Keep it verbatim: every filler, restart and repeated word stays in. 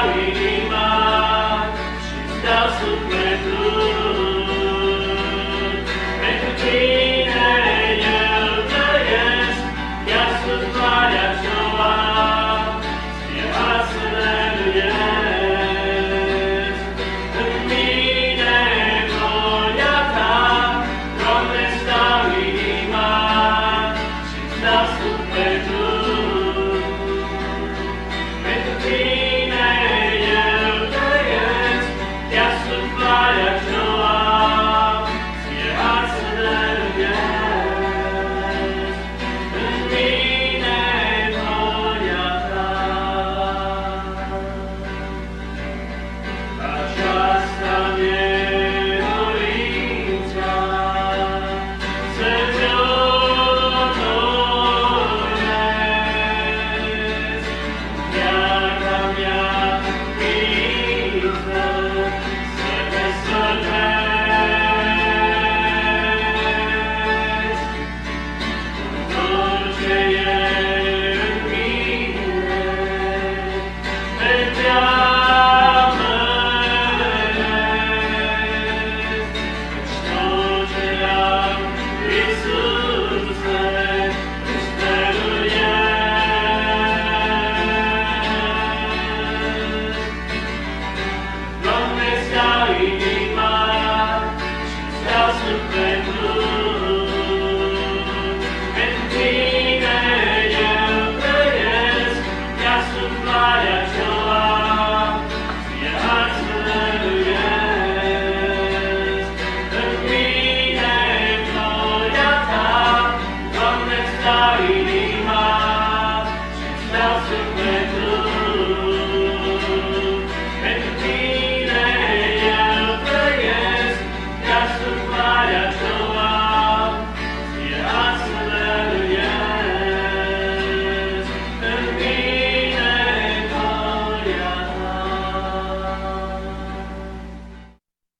inima și-ți dau sufletul. Pentru tine eu trăiesc, chiar sub marea cea, ție azi să dăruiesc. În mine gloria ta, Doamne, stau inima și-ți dau sufletul. Pentru tine eu trăiesc, chiar sub marea cea, ție azi să dăruiesc. În mine gloria ta. Aceasta-mi e dorința, să-ți onorez. Viața mea ființă, să te slăvesc. Tot ce e în mine, te preamăresc. Căci tot ce am, Iisuse, îți dăruiesc. Doamne, stau inima și-ți dau sufletul. Pentru tine eu trăiesc, chiar sub marea cea, ție azi să dăruiesc. În mine gloria ta, Doamne, stau inima și-ți dau sufletul.